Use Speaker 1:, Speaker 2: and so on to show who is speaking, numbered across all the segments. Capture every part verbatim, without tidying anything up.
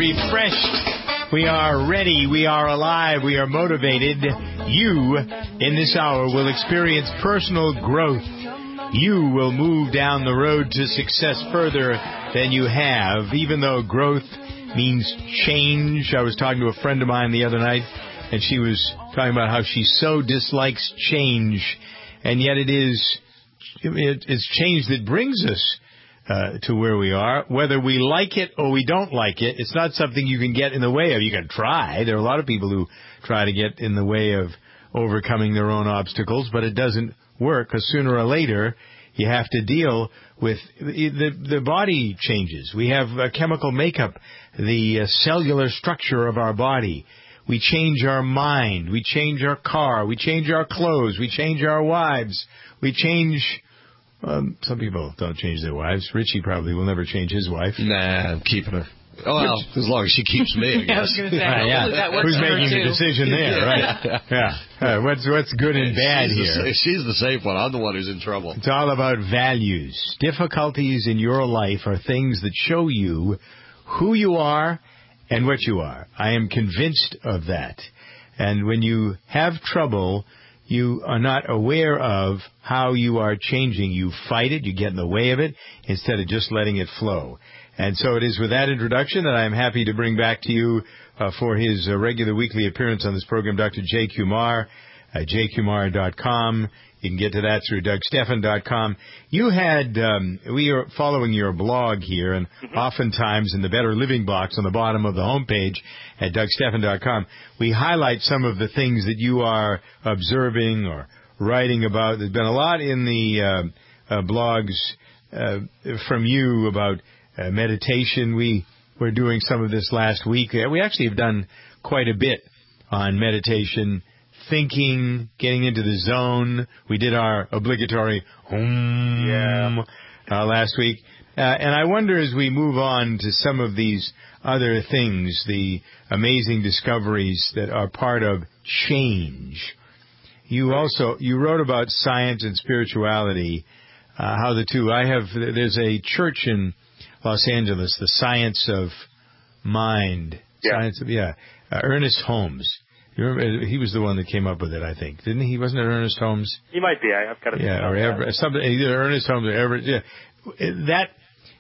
Speaker 1: refreshed. We are ready. We are alive. We are motivated. You, in this hour, will experience personal growth. You will move down the road to success further than you have, even though growth means change. I was talking to a friend of mine the other night, and she was talking about how she so dislikes change, and yet it is it, it's change that brings us uh, to where we are. Whether we like it or we don't like it, it's not something you can get in the way of. You can try. There are a lot of people who try to get in the way of overcoming their own obstacles, but it doesn't work, because sooner or later you have to deal with the the body changes. We have a chemical makeup, the uh, cellular structure of our body. We change our mind. We change our car. We change our clothes. We change our wives. We change... Um, some people don't change their wives. Richie probably will never change his wife.
Speaker 2: Nah, I'm keeping her. Oh, well, as long as she keeps me, I guess.
Speaker 3: Yeah, I was going to say,
Speaker 1: uh, yeah.
Speaker 3: that works
Speaker 1: Who's
Speaker 3: for her
Speaker 1: making
Speaker 3: too.
Speaker 1: the decision there, right? yeah. yeah. Uh, what's what's good and bad
Speaker 2: she's
Speaker 1: here?
Speaker 2: The, she's the safe one. I'm the one who's in trouble.
Speaker 1: It's all about values. Difficulties in your life are things that show you who you are and what you are. I am convinced of that. And when you have trouble, you are not aware of how you are changing. You fight it. You get in the way of it instead of just letting it flow. And so it is with that introduction that I am happy to bring back to you uh, for his uh, regular weekly appearance on this program, Doctor Jay Kumar, uh, jay kumar dot com. You can get to that through doug stephan dot com. You had, um, we are following your blog here, and mm-hmm. oftentimes in the Better Living box on the bottom of the homepage at doug stephan dot com, we highlight some of the things that you are observing or writing about. There's been a lot in the uh, uh, blogs uh, from you about Uh, meditation. We were doing some of this last week. We actually have done quite a bit on meditation, thinking, getting into the zone. We did our obligatory Om
Speaker 4: yeah.
Speaker 1: uh, last week. Uh, and I wonder, as we move on to some of these other things, the amazing discoveries that are part of change. You also, you wrote about science and spirituality, uh, how the two, I have, there's a church in Los Angeles, the Science of Mind.
Speaker 4: Yeah.
Speaker 1: Science of, yeah. Uh, Ernest Holmes. You remember, he was the one that came up with it, I think. Didn't he? Wasn't it Ernest Holmes?
Speaker 4: He might be. I, I've got to
Speaker 1: Yeah, or Everett, something, either Ernest Holmes or Everett. Yeah. That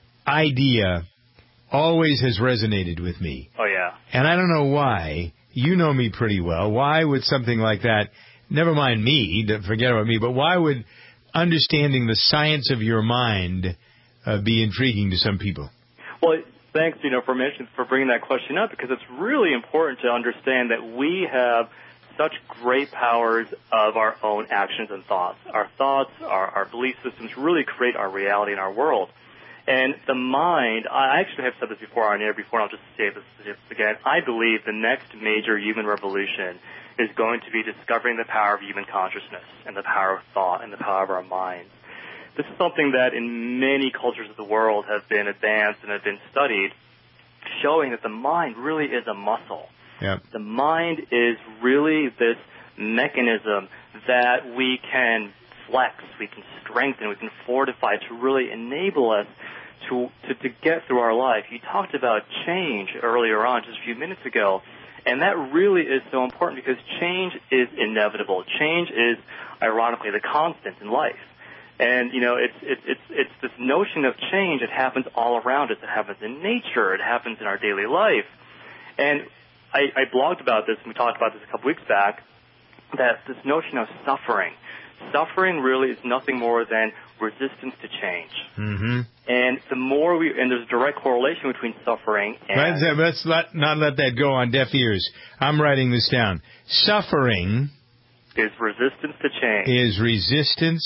Speaker 1: idea always has resonated with me.
Speaker 4: Oh, yeah.
Speaker 1: And I don't know why. You know me pretty well. Why would something like that, never mind me, forget about me, but why would understanding the science of your mind Uh, be intriguing to some people?
Speaker 4: Well, thanks, you know, for mentioning, for bringing that question up, because it's really important to understand that we have such great powers of our own actions and thoughts. Our thoughts, our, our belief systems really create our reality in our world. And the mind, I actually have said this before on air before, and I'll just say this again. I believe the next major human revolution is going to be discovering the power of human consciousness and the power of thought and the power of our minds. This is something that in many cultures of the world have been advanced and have been studied, showing that the mind really is a muscle.
Speaker 1: Yep.
Speaker 4: The mind is really this mechanism that we can flex, we can strengthen, we can fortify to really enable us to, to, to get through our life. You talked about change earlier on, just a few minutes ago, and that really is so important because change is inevitable. Change is, ironically, the constant in life. And, you know, it's, it's, it's, it's this notion of change. It happens all around us. It happens in nature. It happens in our daily life. And I, I blogged about this, and we talked about this a couple weeks back, that this notion of suffering. Suffering really is nothing more than resistance to change.
Speaker 1: Mm-hmm.
Speaker 4: And the more we, and there's a direct correlation between suffering and...
Speaker 1: Let's, uh, let's let, not let that go on deaf ears. I'm writing this down. Suffering...
Speaker 4: is resistance to change.
Speaker 1: Is resistance...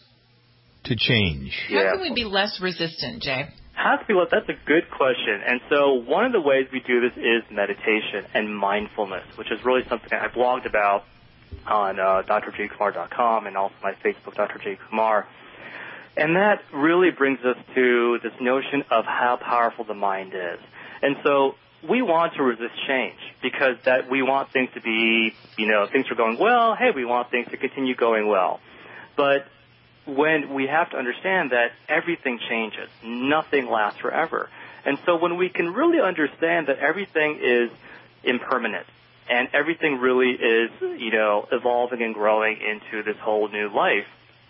Speaker 1: to change.
Speaker 3: How
Speaker 4: yeah.
Speaker 3: can we be less resistant, Jay?
Speaker 4: How can we less? That's a good question. And so one of the ways we do this is meditation and mindfulness, which is really something I blogged about on uh, d r j kumar dot com and also my Facebook, Doctor J Kumar. And that really brings us to this notion of how powerful the mind is. And so we want to resist change because that we want things to be, you know, things are going well. Hey, we want things to continue going well. But when we have to understand that everything changes, nothing lasts forever. And so when we can really understand that everything is impermanent and everything really is, you know, evolving and growing into this whole new life,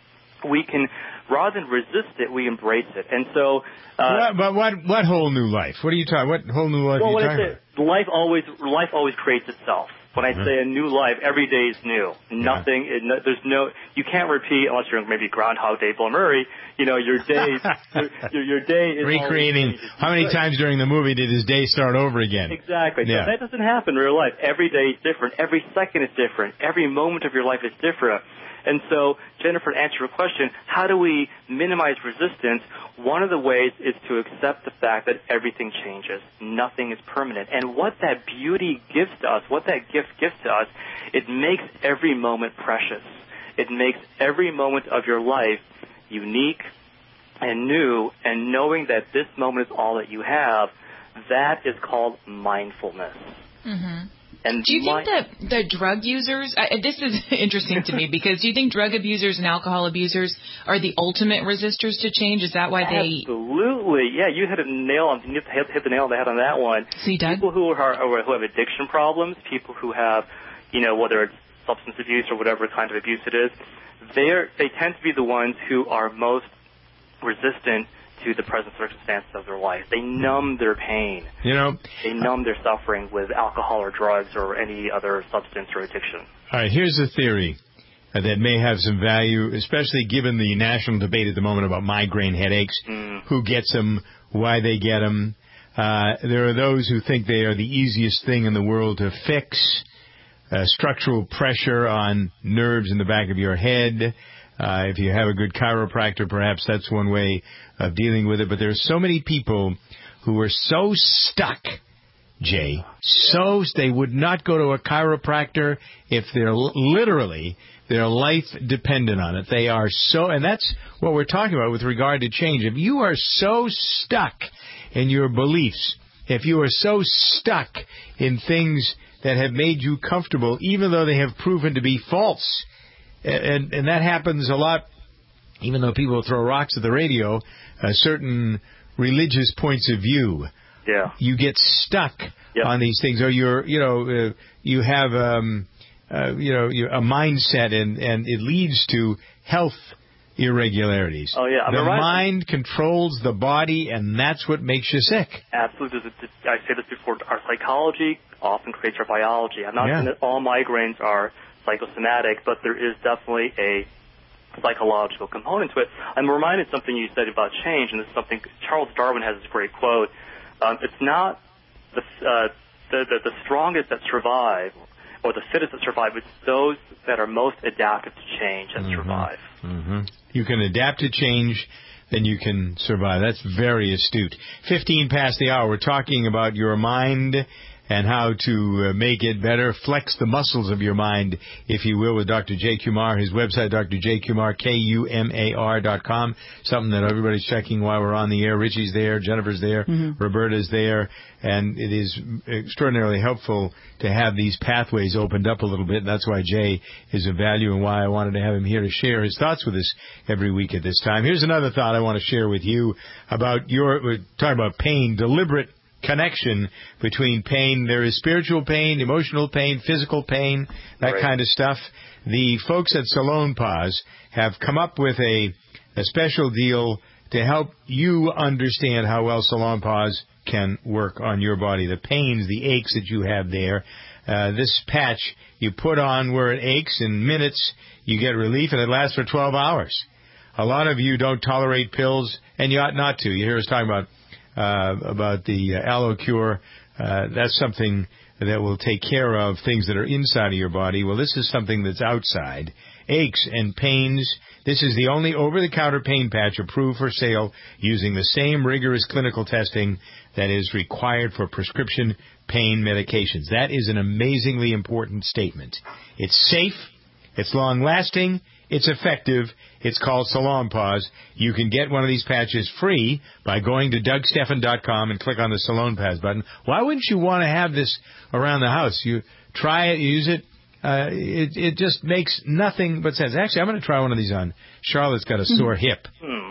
Speaker 4: we can, rather than resist it, we embrace it. And so, uh,
Speaker 1: what, but what what whole new life? What are you talking? What whole new life
Speaker 4: well,
Speaker 1: are you
Speaker 4: when
Speaker 1: talking
Speaker 4: I say, life always life always creates itself. When I
Speaker 1: Mm-hmm.
Speaker 4: say a new life, every day is new. Nothing, it, no, there's no, you can't repeat unless you're maybe Groundhog Day, Bill Murray. You know, your days, your, your, your day is
Speaker 1: recreating. How many
Speaker 4: good.
Speaker 1: times during the movie did his day start over again?
Speaker 4: Exactly.
Speaker 1: Yeah.
Speaker 4: So that doesn't happen in real life. Every day is different. Every second is different. Every moment of your life is different. And so, Jennifer, to answer your question, how do we minimize resistance? One of the ways is to accept the fact that everything changes. Nothing is permanent. And what that beauty gives to us, what that gift gives to us, it makes every moment precious. It makes every moment of your life unique and new, and knowing that this moment is all that you have, that is called mindfulness.
Speaker 3: Mm-hmm.
Speaker 4: And
Speaker 3: do you
Speaker 4: my,
Speaker 3: think that the drug users, uh, this is interesting to me, because do you think drug abusers and alcohol abusers are the ultimate resistors to change? Is that why they...
Speaker 4: Absolutely. Yeah, you hit a nail on, you hit, hit the nail on the head on that one.
Speaker 3: See, Doug?
Speaker 4: People who are who have addiction problems, people who have, you know, whether it's substance abuse or whatever kind of abuse it is, they're, they tend to be the ones who are most resistant to the present circumstances of their life. They numb their pain.
Speaker 1: You know,
Speaker 4: they numb their suffering with alcohol or drugs or any other substance or addiction.
Speaker 1: All right, here's a theory uh, that may have some value, especially given the national debate at the moment about migraine headaches, mm. who gets them, why they get them. Uh, there are those who think they are the easiest thing in the world to fix. Uh, structural pressure on nerves in the back of your head. Uh, if you have a good chiropractor, perhaps that's one way of dealing with it. But there are so many people who are so stuck, Jay, so they would not go to a chiropractor if they're literally their life dependent on it. They are so, and that's what we're talking about with regard to change. If you are so stuck in your beliefs, if you are so stuck in things that have made you comfortable, even though they have proven to be false, And, and that happens a lot, even though people throw rocks at the radio, uh, certain religious points of view.
Speaker 4: Yeah.
Speaker 1: You get stuck
Speaker 4: yep.
Speaker 1: on these things, or you're, you know, uh, you have, um, uh, you know, a mindset, and, and it leads to health irregularities.
Speaker 4: Oh, yeah. I'm
Speaker 1: the
Speaker 4: right.
Speaker 1: mind controls the body, and that's what makes you sick.
Speaker 4: Absolutely. I say this before. Our psychology often creates our biology. I'm not
Speaker 1: yeah.
Speaker 4: saying that all migraines are psychosomatic, but there is definitely a psychological component to it. I'm reminded of something you said about change, and this is something Charles Darwin has this great quote. Um, it's not the, uh, the, the the strongest that survive or the fittest that survive. It's those that are most adaptive to change that mm-hmm. survive.
Speaker 1: Mm-hmm. You can adapt to change, then you can survive. That's very astute. Fifteen past the hour. We're talking about your mind and how to uh, make it better, flex the muscles of your mind, if you will, with Doctor Jay Kumar. His website, D R Jay Kumar, K U M A R dot com, something that everybody's checking while we're on the air. Richie's there, Jennifer's there, mm-hmm. Roberta's there, and it is extraordinarily helpful to have these pathways opened up a little bit, and that's why Jay is of value and why I wanted to have him here to share his thoughts with us every week at this time. Here's another thought I want to share with you about your, we're talking about pain, deliberate connection between pain. There is spiritual pain, emotional pain, physical pain, that right. kind of stuff. The folks at Salonpas have come up with a, a special deal to help you understand how well Salonpas can work on your body. The pains, the aches that you have there. Uh, this patch you put on where it aches, in minutes you get relief, and it lasts for twelve hours. A lot of you don't tolerate pills, and you ought not to. You hear us talking about Uh, about the uh, AlloCure. Uh, that's something that will take care of things that are inside of your body. Well, this is something that's outside. Aches and pains. This is the only over-the-counter pain patch approved for sale using the same rigorous clinical testing that is required for prescription pain medications. That is an amazingly important statement. It's safe. It's long-lasting. It's effective. It's called Salonpas. You can get one of these patches free by going to Doug Stephan dot com and click on the Salonpas button. Why wouldn't you want to have this around the house? You try it, use it. Uh, it, it just makes nothing but sense. Actually, I'm going to try one of these on. Charlotte's got a sore hip.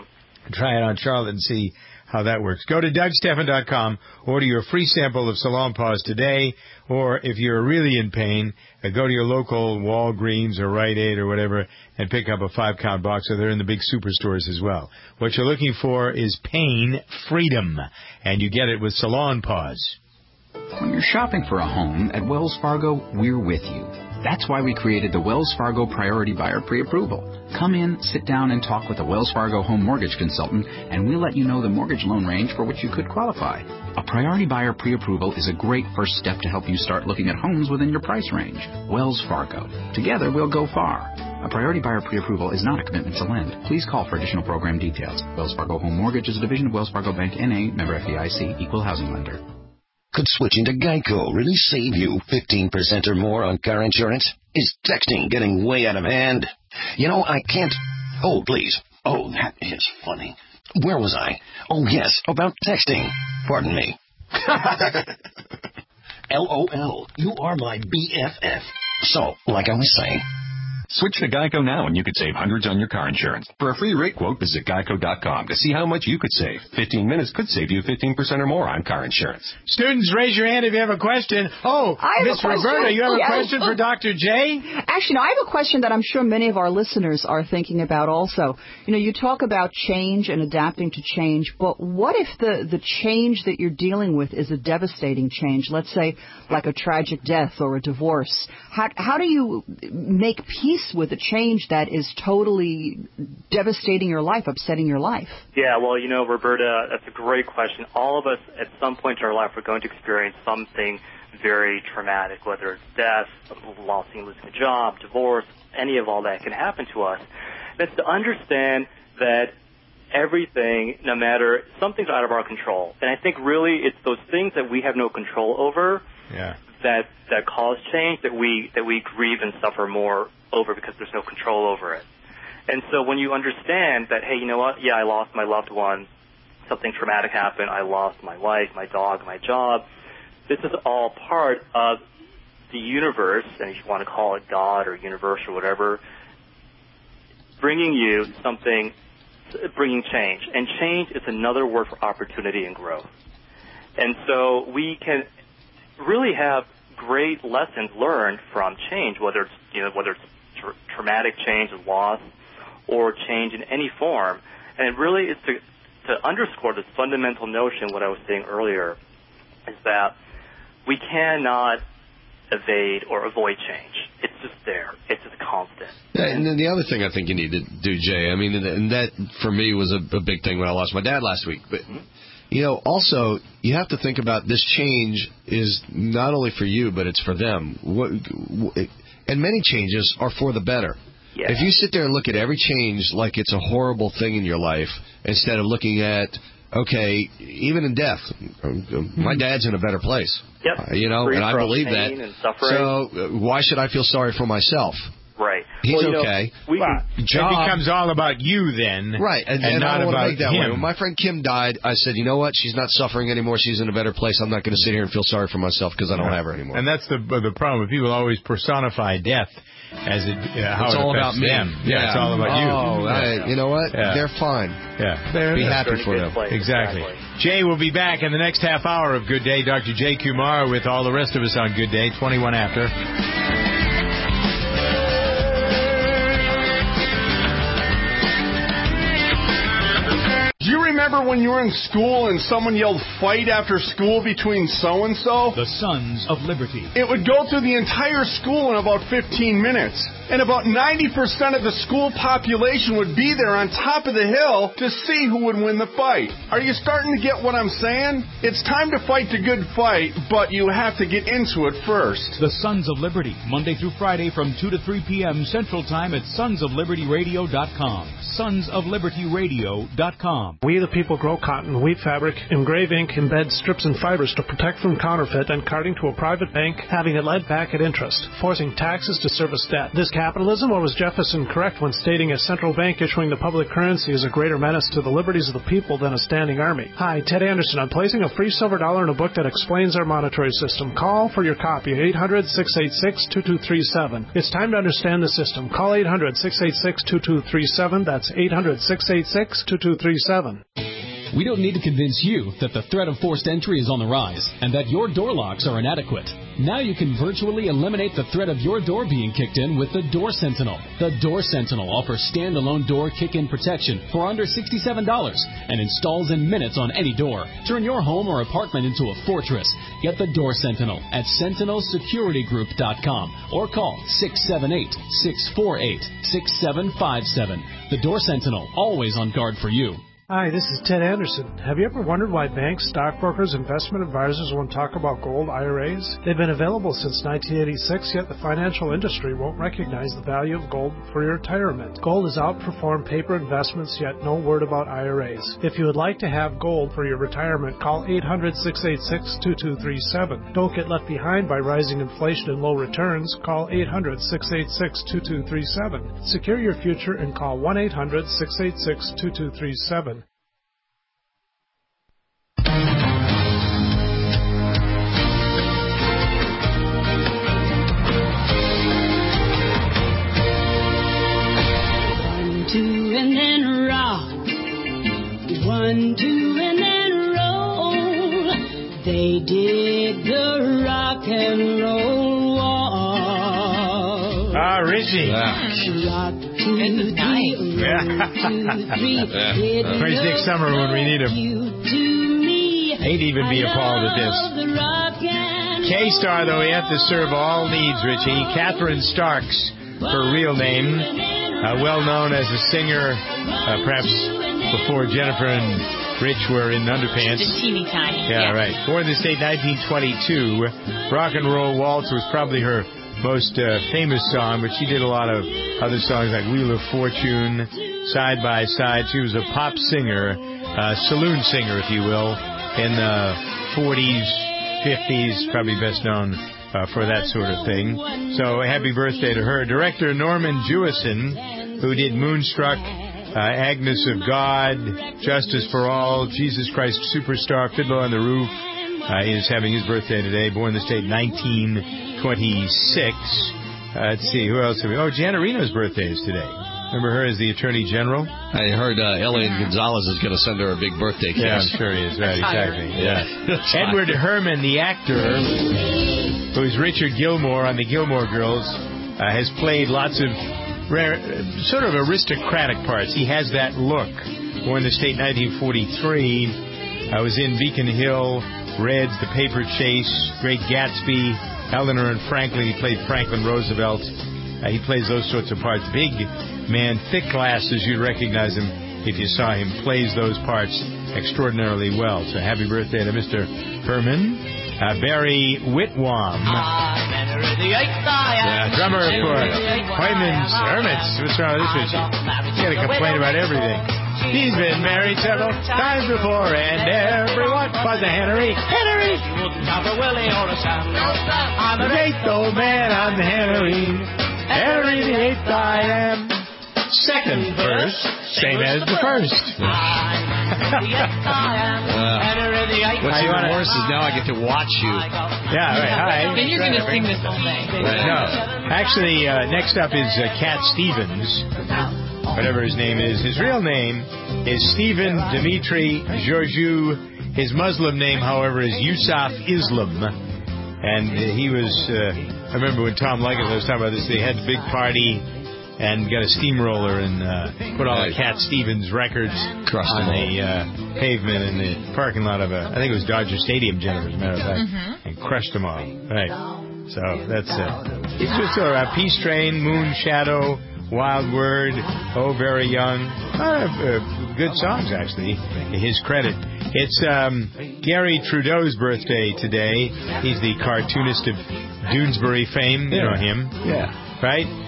Speaker 1: try it on Charlotte and see how that works. Go to Doug Stephan dot com, order your free sample of Salonpause today, or if you're really in pain, uh, go to your local Walgreens or Rite Aid or whatever and pick up a five-count box, or they're in the big superstores as well. What you're looking for is pain freedom, and you get it with Salonpause.
Speaker 5: When you're shopping for a home at Wells Fargo, we're with you. That's why we created the Wells Fargo Priority Buyer Pre-Approval. Come in, sit down, and talk with a Wells Fargo home mortgage consultant, and we'll let you know the mortgage loan range for which you could qualify. A Priority Buyer Pre-Approval is a great first step to help you start looking at homes within your price range. Wells Fargo. Together, we'll go far. A Priority Buyer Pre-Approval is not a commitment to lend. Please call for additional program details. Wells Fargo Home Mortgage is a division of Wells Fargo Bank, N A, member F D I C, equal housing lender.
Speaker 6: Could switching to Geico really save you fifteen percent or more on car insurance? Is texting getting way out of hand? You know, I can't... Oh, please. Oh, that is funny. Where was I? Oh, yes, about texting. Pardon me. L O L. You are my B F F. So, like I was saying...
Speaker 7: Switch to Geico now and you could save hundreds on your car insurance. For a free rate quote, visit geico dot com to see how much you could save. fifteen minutes could save you fifteen percent or more on car insurance.
Speaker 1: Students, raise your hand if you have a question. Oh, Miss Roberta, you have
Speaker 8: yes.
Speaker 1: a question for Doctor J?
Speaker 8: Actually, no, I have a question that I'm sure many of our listeners are thinking about also. You know, you talk about change and adapting to change, but what if the, the change that you're dealing with is a devastating change? Let's say like a tragic death or a divorce. How, how do you make peace with a change that is totally devastating your life, upsetting your life?
Speaker 4: Yeah, well, you know, Roberta, that's a great question. All of us at some point in our life are going to experience something very traumatic, whether it's death, losing, losing a job, divorce, any of all that can happen to us. And it's to understand that everything, no matter, something's out of our control. And I think really it's those things that we have no control over
Speaker 1: yeah.
Speaker 4: that that cause change that we that we grieve and suffer more over because there's no control over it. And so when you understand that, hey, you know what, yeah, I lost my loved one, something traumatic happened, I lost my wife, my dog, my job, this is all part of the universe, and if you want to call it God or universe or whatever, bringing you something, bringing change. And change is another word for opportunity and growth. And so we can really have great lessons learned from change, whether it's, you know, whether it's tra- traumatic change, loss, or change in any form. And it really is to, to underscore this fundamental notion, what I was saying earlier, is that we cannot evade or avoid change. It's just there. It's just constant.
Speaker 2: Yeah, and then the other thing I think you need to do, Jay, I mean, and that for me was a, a big thing when I lost my dad last week, but... Mm-hmm. You know, also, you have to think about this change is not only for you, but it's for them. What, and many changes are for the better.
Speaker 4: Yeah.
Speaker 2: If you sit there and look at every change like it's a horrible thing in your life, instead of looking at, okay, even in death, my dad's in a better place.
Speaker 4: Yep.
Speaker 2: Uh, you know,
Speaker 4: Free
Speaker 2: and I believe that.
Speaker 4: And suffering.
Speaker 2: So uh, why should I feel sorry for myself?
Speaker 4: Right.
Speaker 2: He's
Speaker 4: well, you
Speaker 2: okay.
Speaker 4: Know, we
Speaker 1: well,
Speaker 4: can,
Speaker 1: job, it becomes all about you then.
Speaker 2: Right. And,
Speaker 1: and,
Speaker 2: and
Speaker 1: not
Speaker 2: I don't
Speaker 1: about
Speaker 2: want to make that
Speaker 1: him.
Speaker 2: way. When my friend Kim died, I said, you know what? She's not suffering anymore. She's in a better place. I'm not going to sit here and feel sorry for myself because I don't
Speaker 1: right.
Speaker 2: have her anymore.
Speaker 1: And that's the the problem. People always personify death as it uh, how
Speaker 2: it's
Speaker 1: it
Speaker 2: all
Speaker 1: affects
Speaker 2: about me.
Speaker 1: them.
Speaker 2: Yeah.
Speaker 1: yeah, it's all about you.
Speaker 2: Oh,
Speaker 1: yeah.
Speaker 2: I, you know what?
Speaker 1: Yeah.
Speaker 2: They're fine.
Speaker 1: Yeah. They're,
Speaker 2: Be
Speaker 1: they're
Speaker 2: happy for them.
Speaker 4: Place.
Speaker 1: Exactly.
Speaker 4: exactly.
Speaker 1: Jay will be back in the next half hour of Good Day. Doctor Jay Kumar with all the rest of us on Good Day, twenty-one after.
Speaker 9: Do you remember when you were in school and someone yelled fight after school between so-and-so?
Speaker 10: The Sons of Liberty.
Speaker 9: It would go through the entire school in about fifteen minutes. And about ninety percent of the school population would be there on top of the hill to see who would win the fight. Are you starting to get what I'm saying? It's time to fight the good fight, but you have to get into it first.
Speaker 10: The Sons of Liberty, Monday through Friday from two to three p.m. Central Time at sons of liberty radio dot com. sons of liberty radio dot com.
Speaker 11: We, the people grow cotton, weave fabric, engrave ink, embed strips and fibers to protect from counterfeit, and carting to a private bank, having it led back at interest, forcing taxes to service debt. This capitalism, or was Jefferson correct when stating a central bank issuing the public currency is a greater menace to the liberties of the people than a standing army? Hi, Ted Anderson. I'm placing a free silver dollar in a book that explains our monetary system. Call for your copy at eight hundred, six eight six, two two three seven. It's time to understand the system. Call eight hundred, six eight six, two two three seven. That's eight hundred, six eight six, two two three seven.
Speaker 12: We don't need to convince you that the threat of forced entry is on the rise and that your door locks are inadequate. Now you can virtually eliminate the threat of your door being kicked in with the Door Sentinel. The Door Sentinel offers standalone door kick-in protection for under sixty-seven dollars and installs in minutes on any door. Turn your home or apartment into a fortress. Get the Door Sentinel at sentinel security group dot com or call six seven eight, six four eight, six seven five seven. The Door Sentinel, always on guard for you.
Speaker 11: Hi, this is Ted Anderson. Have you ever wondered why banks, stockbrokers, investment advisors won't talk about gold I R As? They've been available since nineteen eighty-six, yet the financial industry won't recognize the value of gold for your retirement. Gold has outperformed paper investments, yet no word about I R As. If you would like to have gold for your retirement, call eight hundred, six eight six, two two three seven. Don't get left behind by rising inflation and low returns. Call eight hundred, six eight six, two two three seven. Secure your future and call one eight hundred, six eight six, two two three seven.
Speaker 13: Two and then rock, one, two, and then roll. They did the rock and roll wall.
Speaker 1: Ah, Richie.
Speaker 13: Rock, two, three,
Speaker 1: Yeah. Praise Nick Summer when we need him. Ain't even be appalled at this. K-Star, though, we have to serve all needs, Richie. Catherine Starks, her real name. Uh, well known as a singer, uh, perhaps before Jennifer and Rich were in underpants.
Speaker 3: Just teeny tiny.
Speaker 1: Yeah,
Speaker 3: yeah.
Speaker 1: right. Born in the state nineteen twenty-two. Rock and Roll Waltz was probably her most uh, famous song, but she did a lot of other songs like Wheel of Fortune, Side by Side. She was a pop singer, uh, saloon singer, if you will, in the forties, fifties, probably best known Uh, for that sort of thing. So happy birthday to her. Director Norman Jewison, who did Moonstruck, uh, Agnes of God, Justice for All, Jesus Christ Superstar, Fiddler on the Roof, uh, is having his birthday today. Born in the state nineteen twenty-six. Uh, let's see, who else have we? Oh, Janet Reno's birthday is today. Remember her as the Attorney General?
Speaker 2: I heard uh, Elian Gonzalez is going to send her a big birthday cake.
Speaker 1: Yeah, I'm sure he is. Right, exactly. Yeah. Edward Herman, the actor, who's Richard Gilmore on the Gilmore Girls, uh, has played lots of rare, sort of aristocratic parts. He has that look. Born in the state nineteen forty-three. I was in Beacon Hill, Reds, The Paper Chase, Great Gatsby, Eleanor and Franklin. He played Franklin Roosevelt. Uh, he plays those sorts of parts. Big man, thick glasses. You'd recognize him if you saw him. Plays those parts extraordinarily well. So happy birthday to Mister Herman. Uh, Barry Whitwam. Yeah, drummer for Hoyman's Hermits. What's wrong with this? You gotta complain about everything. He's been married several times before, and everyone was a Henry. Henry! I'm an eighth old man, I'm the Henry. Henry the eighth I am. Second verse, same as the first.
Speaker 2: uh, what's even worse is now I get to watch you.
Speaker 1: Yeah, right. Hi.
Speaker 3: Then you're going to sing this all day.
Speaker 1: No. Actually, uh, next up is uh, Cat Stevens, whatever his name is. His real name is Stephen Dimitri Georgiou. His Muslim name, however, is Yusuf Islam. And uh, he was, uh, I remember when Tom Leggett was talking about this, they had a big party and got a steamroller and uh, put all the Cat Stevens records
Speaker 2: Crushed
Speaker 1: on the uh, pavement in the parking lot of a, I think it was Dodger Stadium, Jennifer, as a matter of fact,
Speaker 3: Mm-hmm.
Speaker 1: and crushed them all. Right. So that's uh, it's just a uh, Peace Train, Moon Shadow, Wild Word, Oh Very Young. Uh, uh, good songs, actually, to his credit. It's um, Gary Trudeau's birthday today. He's the cartoonist of Doonesbury fame. You
Speaker 2: Yeah.
Speaker 1: know him.
Speaker 2: Yeah.
Speaker 1: Right?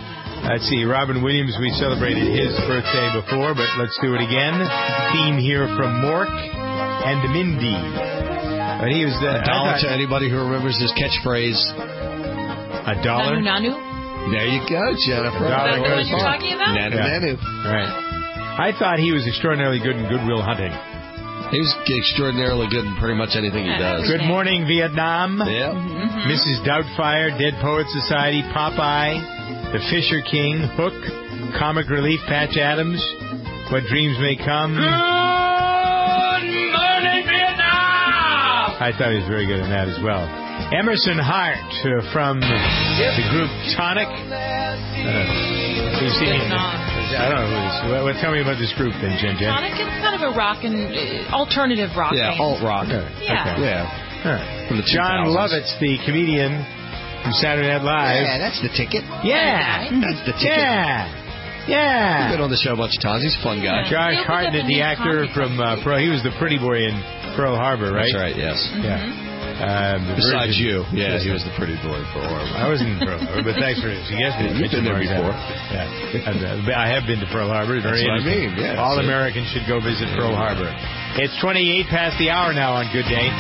Speaker 1: Let's see, Robin Williams, we celebrated his birthday before, but let's do it again. Theme here from Mork and Mindy. But he was the...
Speaker 2: A dollar to anybody who remembers his catchphrase.
Speaker 1: A dollar?
Speaker 3: Nanu Nanu?
Speaker 2: There you go, Jennifer.
Speaker 3: Is that the one you're talking about?
Speaker 2: Nanu
Speaker 1: Yeah.
Speaker 2: Nanu.
Speaker 1: Right. I thought he was extraordinarily good in Good Will Hunting.
Speaker 2: He's extraordinarily good in pretty much anything he does.
Speaker 1: Good Morning, Vietnam.
Speaker 2: Yeah.
Speaker 3: Mm-hmm.
Speaker 1: Missus Doubtfire, Dead Poets Society, Popeye, The Fisher King, Hook, Comic Relief, Patch Adams, What Dreams May Come.
Speaker 13: Good morning, Vietnam!
Speaker 1: I thought he was very good in that as well. Emerson Hart uh, from the group Tonic. Uh, you've seen him. I don't know who this is. Well, well, tell me about this group then, Jen Jen.
Speaker 3: Sonic is kind of a rock and uh, alternative rock
Speaker 2: Yeah,
Speaker 3: band.
Speaker 2: alt rock.
Speaker 1: Okay.
Speaker 3: Yeah.
Speaker 1: Okay.
Speaker 2: Yeah.
Speaker 1: All right.
Speaker 2: From the
Speaker 1: John
Speaker 2: two thousands.
Speaker 1: Lovitz, the comedian from Saturday Night Live.
Speaker 2: Yeah, that's the ticket.
Speaker 1: Yeah.
Speaker 2: That's the ticket.
Speaker 1: Yeah. Yeah.
Speaker 2: He's been on the show a bunch of times. He's a fun guy.
Speaker 1: Josh Hartnett, the actor from uh, Pearl. He was the pretty boy in Pearl Harbor, right?
Speaker 2: That's right, yes.
Speaker 1: Yeah. Um, the
Speaker 2: Besides
Speaker 1: Virgin-
Speaker 2: you. Yeah, he was the pretty boy in Pearl Harbor.
Speaker 1: I wasn't in Pearl Harbor, but thanks for suggesting it.
Speaker 2: You've been there before.
Speaker 1: Yeah. I've, uh, I have been to Pearl Harbor. Very
Speaker 2: That's what I
Speaker 1: interesting.
Speaker 2: mean, yeah,
Speaker 1: All
Speaker 2: see.
Speaker 1: Americans should go visit Pearl Harbor. It's twenty-eight past the hour now on Good Day.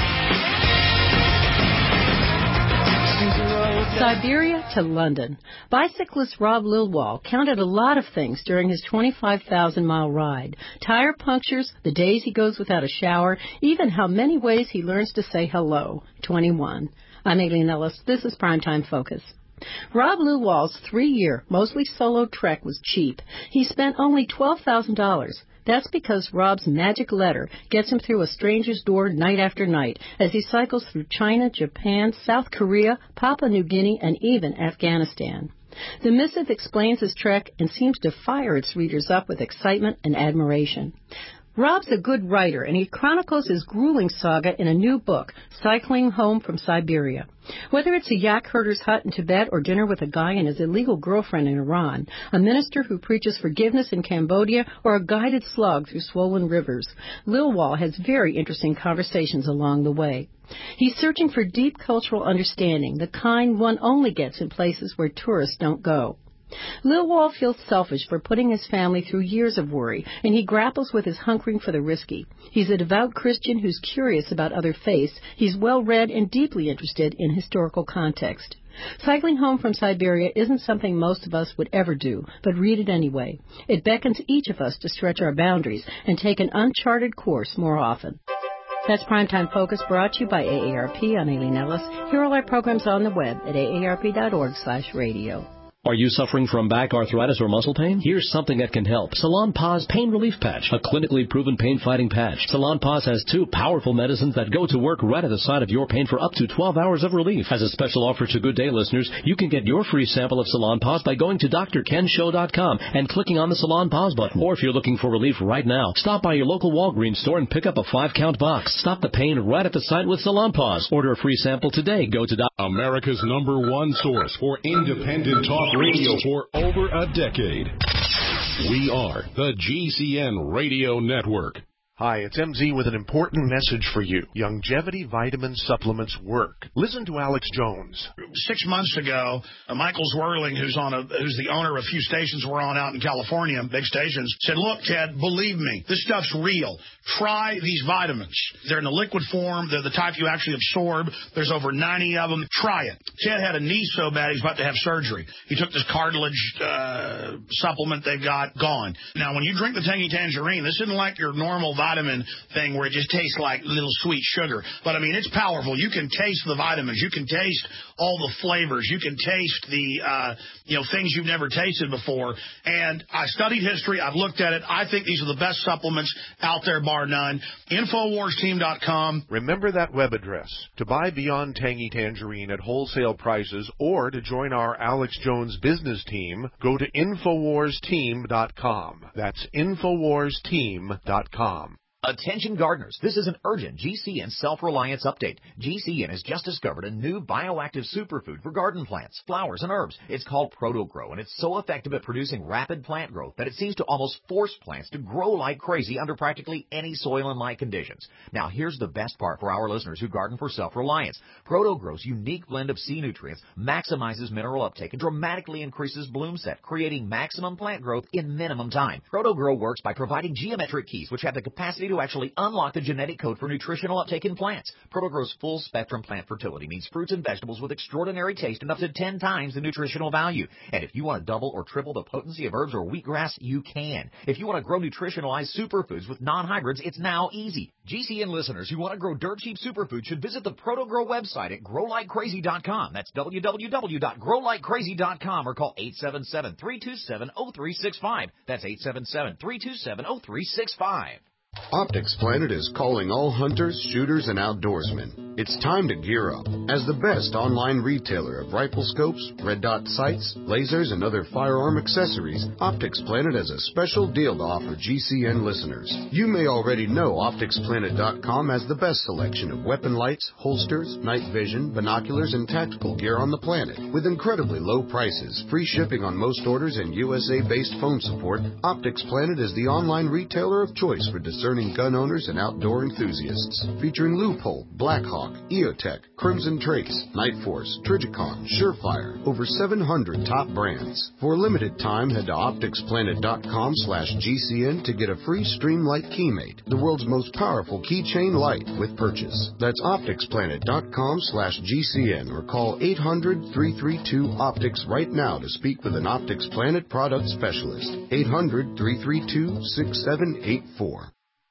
Speaker 14: Siberia to London. Bicyclist Rob Lilwall counted a lot of things during his twenty-five thousand mile ride. Tire punctures, the days he goes without a shower, even how many ways he learns to say hello. twenty-one. I'm Aileen Ellis. This is Primetime Focus. Rob Lilwall's three-year, mostly solo trek was cheap. He spent only twelve thousand dollars. That's because Rob's magic letter gets him through a stranger's door night after night as he cycles through China, Japan, South Korea, Papua New Guinea, and even Afghanistan. The missive explains his trek and seems to fire its readers up with excitement and admiration. Rob's a good writer, and he chronicles his grueling saga in a new book, Cycling Home from Siberia. Whether it's a yak herder's hut in Tibet or dinner with a guy and his illegal girlfriend in Iran, a minister who preaches forgiveness in Cambodia, or a guided slog through swollen rivers, Lilwall has very interesting conversations along the way. He's searching for deep cultural understanding, the kind one only gets in places where tourists don't go. Lilwall feels selfish for putting his family through years of worry, and he grapples with his hunkering for the risky. He's a devout Christian who's curious about other faiths. He's well-read and deeply interested in historical context. Cycling Home from Siberia isn't something most of us would ever do, but read it anyway. It beckons each of us to stretch our boundaries and take an uncharted course more often. That's Primetime Focus, brought to you by A A R P. I'm Aileen Ellis. Hear all our programs on the web at A A R P dot org slash radio.
Speaker 15: Are you suffering from back arthritis or muscle pain? Here's something that can help. Salonpas Pain Relief Patch, a clinically proven pain-fighting patch. Salonpas has two powerful medicines that go to work right at the side of your pain for up to twelve hours of relief. As a special offer to Good Day listeners, you can get your free sample of Salonpas by going to D R Ken Show dot com and clicking on the Salonpas button. Or if you're looking for relief right now, stop by your local Walgreens store and pick up a five-count box. Stop the pain right at the site with Salonpas. Order a free sample today. Go to
Speaker 16: America's number one source for independent talk radio for over a decade. We are the G C N Radio Network.
Speaker 17: Hi, it's M Z with an important message for you. Longevity vitamin supplements work. Listen to Alex Jones.
Speaker 18: Six months ago, uh, Michael Zwirling, who's on a who's the owner of a few stations we're on out in California, big stations, said, "Look, Ted, believe me, this stuff's real. Try these vitamins. They're in the liquid form. They're the type you actually absorb. There's over ninety of them. Try it." Ted had a knee so bad he's about to have surgery. He took this cartilage uh, supplement they've got, gone. Now, when you drink the Tangy Tangerine, this isn't like your normal vitamin thing where it just tastes like little sweet sugar. But, I mean, it's powerful. You can taste the vitamins. You can taste all the flavors. You can taste the, uh, you know, things you've never tasted before. And I studied history. I've looked at it. I think these are the best supplements out there, bar none. Infowars Team dot com.
Speaker 17: Remember that web address. To buy Beyond Tangy Tangerine at wholesale prices or to join our Alex Jones business team, go to Infowars Team dot com. That's Infowars Team dot com.
Speaker 19: Attention gardeners, this is an urgent G C N self-reliance update. G C N has just discovered a new bioactive superfood for garden plants, flowers, and herbs. It's called ProtoGrow, and it's so effective at producing rapid plant growth that it seems to almost force plants to grow like crazy under practically any soil and light conditions. Now, here's the best part for our listeners who garden for self-reliance. ProtoGrow's unique blend of C nutrients maximizes mineral uptake and dramatically increases bloom set, creating maximum plant growth in minimum time. ProtoGrow works by providing geometric keys which have the capacity to actually unlock the genetic code for nutritional uptake in plants. ProtoGrow's full-spectrum plant fertility means fruits and vegetables with extraordinary taste and up to ten times the nutritional value. And if you want to double or triple the potency of herbs or wheatgrass, you can. If you want to grow nutritionalized superfoods with non-hybrids, it's now easy. G C N listeners who want to grow dirt-cheap superfoods should visit the ProtoGrow website at grow like crazy dot com. That's w w w dot grow like crazy dot com or call eight seven seven, three two seven, zero three six five. That's eight seven seven, three two seven, zero three six five.
Speaker 20: Optics Planet is calling all hunters, shooters, and outdoorsmen. It's time to gear up. As the best online retailer of rifle scopes, red dot sights, lasers, and other firearm accessories, Optics Planet has a special deal to offer G C N listeners. You may already know Optics Planet dot com has the best selection of weapon lights, holsters, night vision, binoculars, and tactical gear on the planet. With incredibly low prices, free shipping on most orders, and U S A-based phone support, Optics Planet is the online retailer of choice for discerning gun owners and outdoor enthusiasts. Featuring Loophole, Blackhawk, EOTech, Crimson Trace, Night Force, Trijicon, Surefire, over seven hundred top brands. For a limited time, head to optics planet dot com slash G C N to get a free Streamlight Keymate, the world's most powerful keychain light with purchase. That's optics planet dot com slash G C N or call eight hundred, three three two, optics right now to speak with an Optics Planet product specialist. eight hundred, three three two, six seven eight four.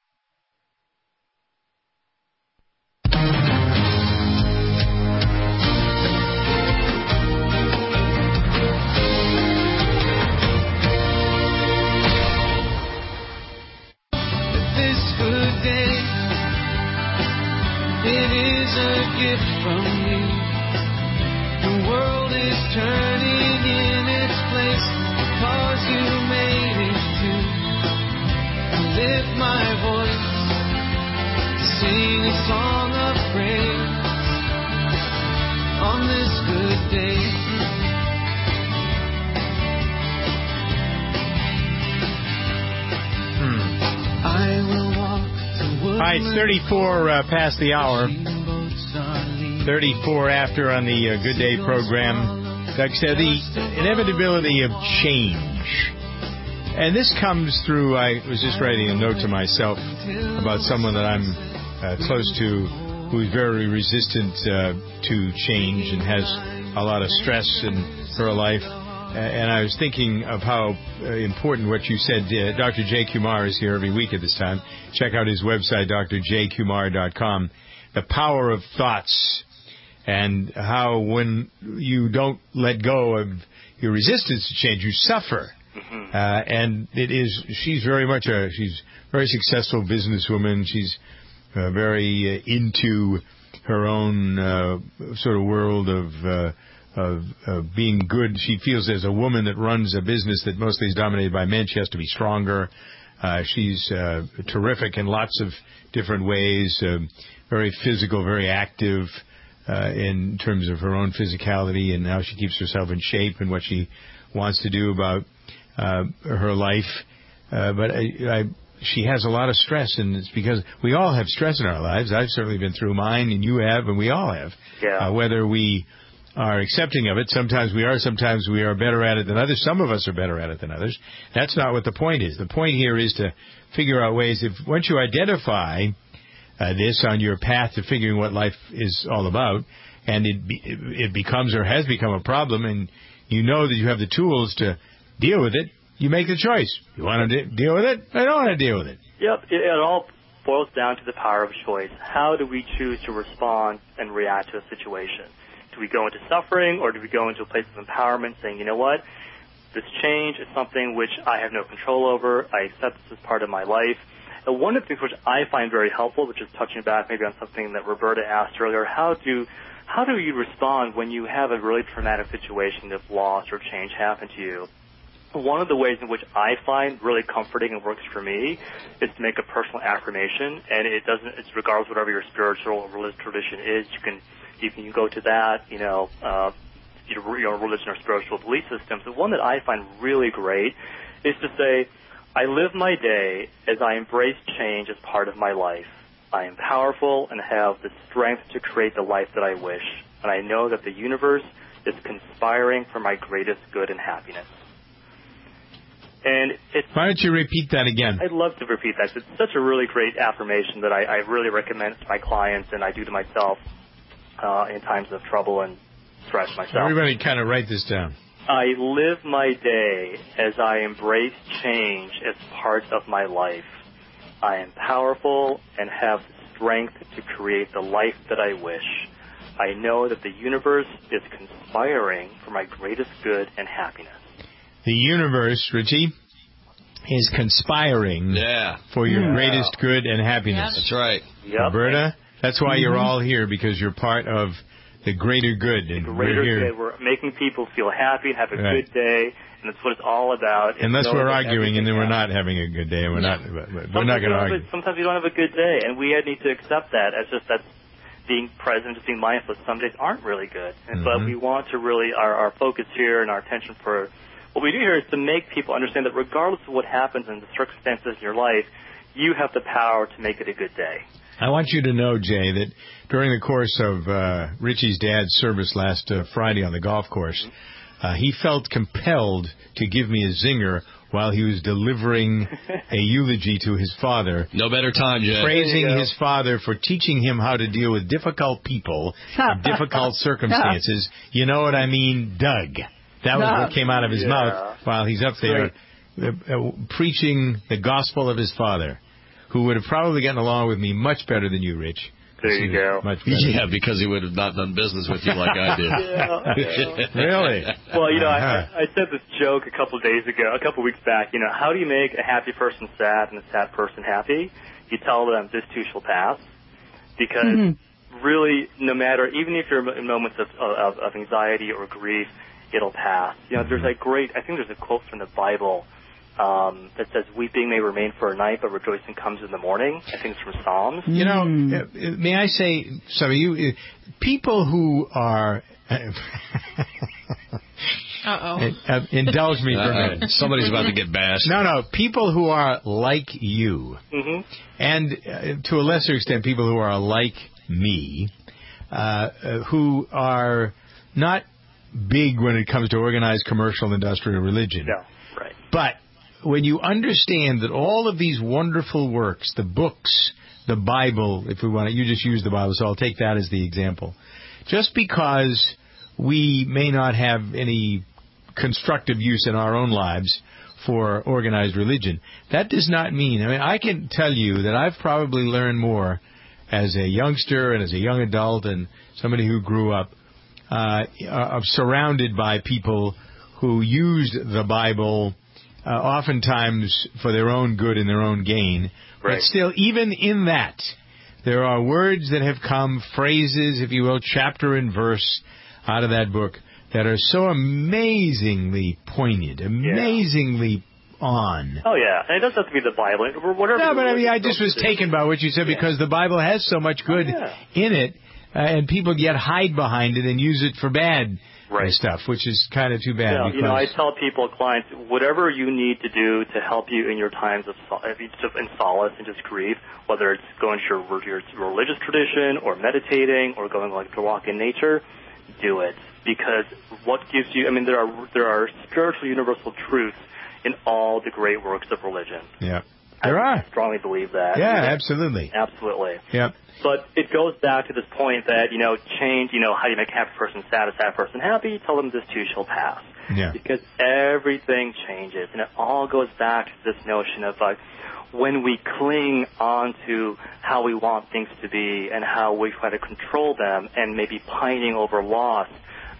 Speaker 21: It is a gift from you. The world is turning in its place because you made it to. I lift my voice to sing a song of praise on this good day.
Speaker 1: Hmm.
Speaker 21: I will walk.
Speaker 1: All right, it's thirty-four uh, past the hour. thirty-four after on the uh, Good Day program. Like I said, the inevitability of change. And this comes through, I was just writing a note to myself about someone that I'm uh, close to who's very resistant uh, to change and has a lot of stress in her life. And I was thinking of how important what you said. Uh, Doctor Jay Kumar is here every week at this time. Check out his website, d r j kumar dot com. The power of thoughts and how when you don't let go of your resistance to change, you suffer. Mm-hmm. Uh, and it is, she's very much a, she's a very successful businesswoman. She's uh, very uh, into her own uh, sort of world of uh, Of, of being good. She feels as a woman that runs a business that mostly is dominated by men, she has to be stronger. Uh, she's uh, terrific in lots of different ways, uh, very physical, very active uh, in terms of her own physicality and how she keeps herself in shape and what she wants to do about uh, her life. Uh, but I, I, she has a lot of stress, and it's because we all have stress in our lives. I've certainly been through mine, and you have, and we all have. Yeah. Uh, whether we are accepting of it. Sometimes we are, sometimes we are better at it than others. Some of us are better at it than others. That's not what the point is. The point here is to figure out ways, if once you identify uh, this on your path to figuring what life is all about, and it be, it becomes or has become a problem, and you know that you have the tools to deal with it, you make the choice. You want to de- deal with it? I don't want to deal with it.
Speaker 4: Yep, it, it all boils down to the power of choice. How do we choose to respond and react to a situation? Do we go into suffering, or do we go into a place of empowerment saying, you know what, this change is something which I have no control over, I accept this as part of my life. And one of the things which I find very helpful, which is touching back maybe on something that Roberta asked earlier, how do how do you respond when you have a really traumatic situation of loss or change happen to you? one of the ways in which I find really comforting and works for me is to make a personal affirmation, and it doesn't, it's regardless of whatever your spiritual or religious tradition is, you can, you can go to that, you know, uh, your, your religion or spiritual belief systems. The one that I find really great is to say, I live my day as I embrace change as part of my life. I am powerful and have the strength to create the life that I wish, and I know that the universe is conspiring for my greatest good and happiness. And it's,
Speaker 1: why don't you repeat that again?
Speaker 4: I'd love to repeat that. It's such a really great affirmation that I, I really recommend to my clients, and I do to myself uh, in times of trouble and stress myself.
Speaker 1: Everybody kind of write this down.
Speaker 4: I live my day as I embrace change as part of my life. I am powerful and have the strength to create the life that I wish. I know that the universe is conspiring for my greatest good and happiness.
Speaker 1: The universe, Richie, is conspiring
Speaker 2: yeah.
Speaker 1: for your
Speaker 2: yeah.
Speaker 1: greatest good and happiness.
Speaker 2: Yep. That's right.
Speaker 4: Yep.
Speaker 1: Roberta, that's why
Speaker 4: mm-hmm.
Speaker 1: you're all here, because you're part of the greater good. And
Speaker 4: the greater
Speaker 1: we're here.
Speaker 4: good. We're making people feel happy and have a
Speaker 1: right.
Speaker 4: good day, and that's what it's all about.
Speaker 1: Unless we're arguing, and then we're not having a good day, and we're
Speaker 4: yeah.
Speaker 1: not. We're not going to argue.
Speaker 4: A, sometimes we don't have a good day, and we need to accept that as just that's being present, just being mindful. Some days aren't really good, and mm-hmm. but we want to really our, our focus here and our attention for. What we do here is to make people understand that regardless of what happens in the circumstances in your life, you have the power to make it a good day.
Speaker 1: I want you to know, Jay, that during the course of uh, Richie's dad's service last uh, Friday on the golf course, uh, he felt compelled to give me a zinger while he was delivering a eulogy to his father.
Speaker 2: No better time, Jay.
Speaker 1: Praising his father for teaching him how to deal with difficult people and difficult circumstances. You know what I mean, Doug. That was what came out of his yeah. mouth while he's up there uh, uh, preaching the gospel of his father, who would have probably gotten along with me much better than you, Rich.
Speaker 4: There you go.
Speaker 1: Much
Speaker 2: yeah, because he would have not done business with you like I did.
Speaker 4: yeah, yeah.
Speaker 1: Really?
Speaker 4: Well, you know,
Speaker 1: uh-huh.
Speaker 4: I, I said this joke a couple of days ago, a couple of weeks back. You know, how do you make a happy person sad and a sad person happy? You tell them this too shall pass, because mm-hmm. really, no matter, even if you're in moments of, of, of anxiety or grief, it'll pass. You know, there's a great, I think there's a quote from the Bible um, that says, weeping may remain for a night, but rejoicing comes in the morning. I think it's from Psalms.
Speaker 1: You know, mm. may I say, some of you, people who are...
Speaker 3: Uh-oh.
Speaker 1: Uh, indulge me for
Speaker 2: Uh-oh.
Speaker 1: a minute.
Speaker 2: Somebody's about to get bashed.
Speaker 1: No, no, people who are like you,
Speaker 4: mm-hmm.
Speaker 1: and uh, to a lesser extent, people who are like me, uh, uh, who are not big when it comes to organized commercial industrial religion.
Speaker 4: No, right.
Speaker 1: But when you understand that all of these wonderful works, the books, the Bible, if we want to, you just use the Bible, so I'll take that as the example. Just because we may not have any constructive use in our own lives for organized religion, that does not mean, I mean, I can tell you that I've probably learned more as a youngster and as a young adult and somebody who grew up Uh, uh, surrounded by people who used the Bible uh, oftentimes for their own good and their own gain.
Speaker 4: Right.
Speaker 1: But still, even in that, there are words that have come, phrases, if you will, chapter and verse out of that book that are so amazingly poignant, amazingly yeah. on.
Speaker 4: Oh, yeah. And it doesn't have to be the Bible. Whatever.
Speaker 1: No, but I mean, I just was taken by what you said yeah. because the Bible has so much good
Speaker 4: oh, yeah.
Speaker 1: in it. Uh, and people yet hide behind it and use it for bad
Speaker 4: right.
Speaker 1: stuff, which is kind of too bad.
Speaker 4: Yeah, you know, I tell people, clients, whatever you need to do to help you in your times of sol- in solace and just grief, whether it's going to your, your religious tradition or meditating or going like to walk in nature, do it. Because what gives you, I mean, there are there are spiritual universal truths in all the great works of religion.
Speaker 1: Yeah. There
Speaker 4: I
Speaker 1: are.
Speaker 4: strongly believe that.
Speaker 1: Yeah,
Speaker 4: yeah,
Speaker 1: absolutely.
Speaker 4: Absolutely.
Speaker 1: Yep.
Speaker 4: But it goes back to this point that, you know, change, you know, how do you make a happy person sad, a sad person happy? Tell them this too shall pass.
Speaker 1: Yeah.
Speaker 4: Because everything changes. And it all goes back to this notion of, like, when we cling on to how we want things to be and how we try to control them and maybe pining over loss,